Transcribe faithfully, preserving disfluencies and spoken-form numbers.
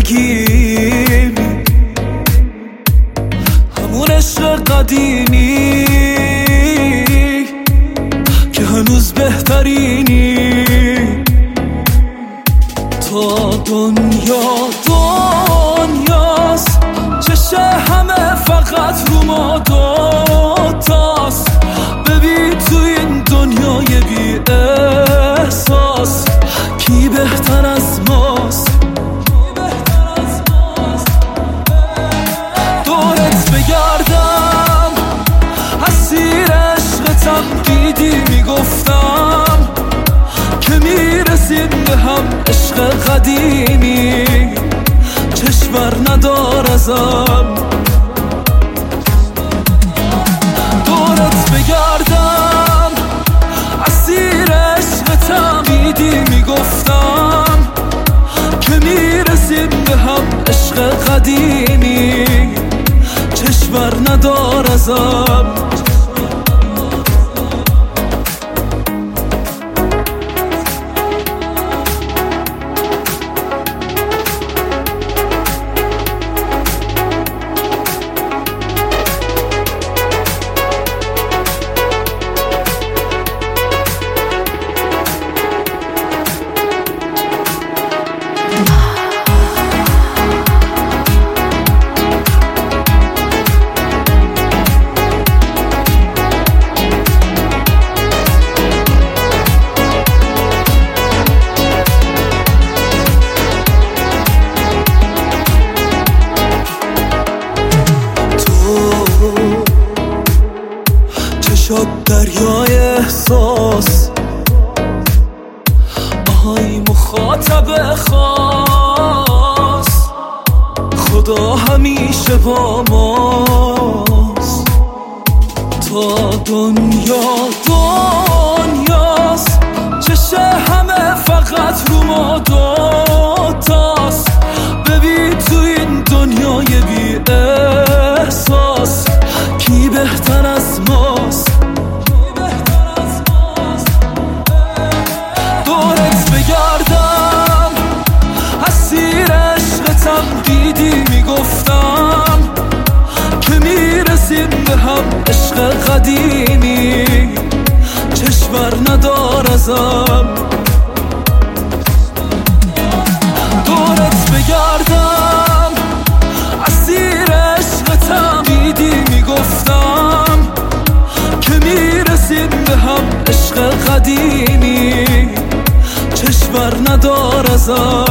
بگیری، همون عشق قدیمی که هنوز بهترینی. تا دنیا دنیاست، چشه همه فقط رو ما دوتاست. ببین تو این دنیای بی احساس کی بهتر از ماست. دورت بگردم اسیر عشقتم، دیدی میگفتم که میرسیم به هم. عشق قدیمی چشمر ندار ازم. دورت بگردم اسیر عشقتم، دیدی میگفتم که میرسیم به هم. عشق قدیمی چشمر ندار ازم. چشات دریای احساس، آهای مخاطب خاص. خدا همیشه با ماست. تا دنیا دنیاست، چشه همه فقط رو ما دوتاست. ببین تو این دنیای بی احساس کی بهتر از ماست. دورت بگردم اسیر عشقتم، دیدی میگفتم که میرسیم به هم. عشق قدیمی چشمر ندار ازم. دورت بگردم اسیر عشقتم، دیدی میگفتم که میرسیم به هم. عشق قدیمی چشمر ندار ازم.